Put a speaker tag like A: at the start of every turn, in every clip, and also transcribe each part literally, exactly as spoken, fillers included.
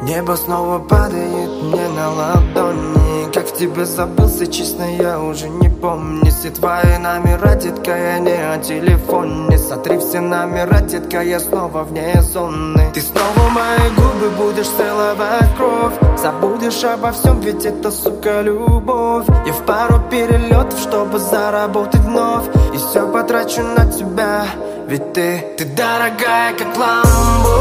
A: Небо снова падает мне на ладони. Как в тебе забылся, честно, я уже не помню. Все твои номера, детка, я не о телефоне. Сотри все номера, детка, я снова вне зоны. Ты снова мои губы будешь целовать кровь. Забудешь обо всем, ведь это, сука, любовь. Я в пару перелетов, чтобы заработать вновь. И все потрачу на тебя, ведь ты, ты дорогая, как ламбо.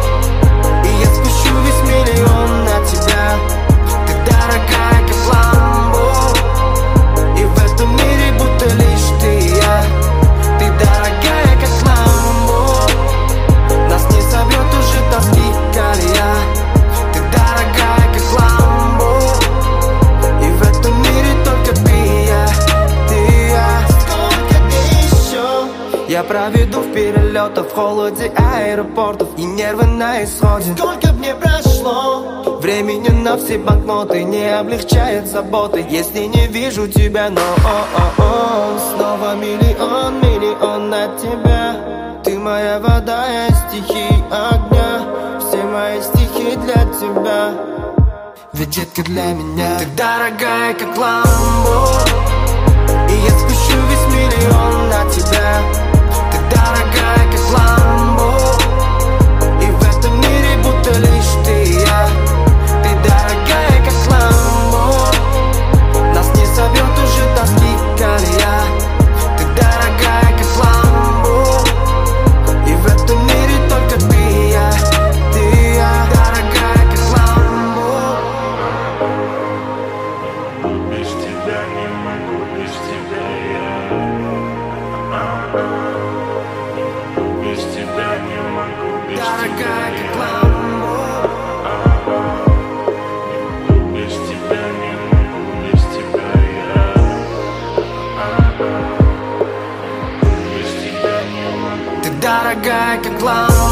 A: Весь миллион на тебя. Ты дорогая, как ламбо. И в этом мире будто лишь ты и я. Ты дорогая, как ламбо. Нас не собьет уже тоски колея. Ты дорогая, как ламбо. И в этом мире только ты и я. Ты и я. Сколько дней еще я проведу в перелетах, в холоде аэропортов и нервы на исходе. Сколько мне прошло времени на все банкноты, не облегчает заботы, если не вижу тебя, но о-о-о. Снова миллион, миллион на тебя. Ты моя вода, я стихи огня. Все мои стихи для тебя, ведь детка для меня. Ты дорогая, как ламбо. И я спущу весь миллион на тебя. Ты дорогая, как ламбо. И в этом мире будто лишь ты и я. Ты дорогая, как ламбо. Нас не собьет уже тоски колея. Ты дорогая, как ламбо. И в этом мире только ты и я. Ты и я. Дорогая, как ламбо.
B: Без тебя не могу, без тебя я. Без тебя не могу, без
A: Дорогая,
B: тебя
A: как
B: я.
A: ламбо.
B: Без тебя не могу, без тебя я. Без тебя не могу.
A: Ты дорогая, как ламбо.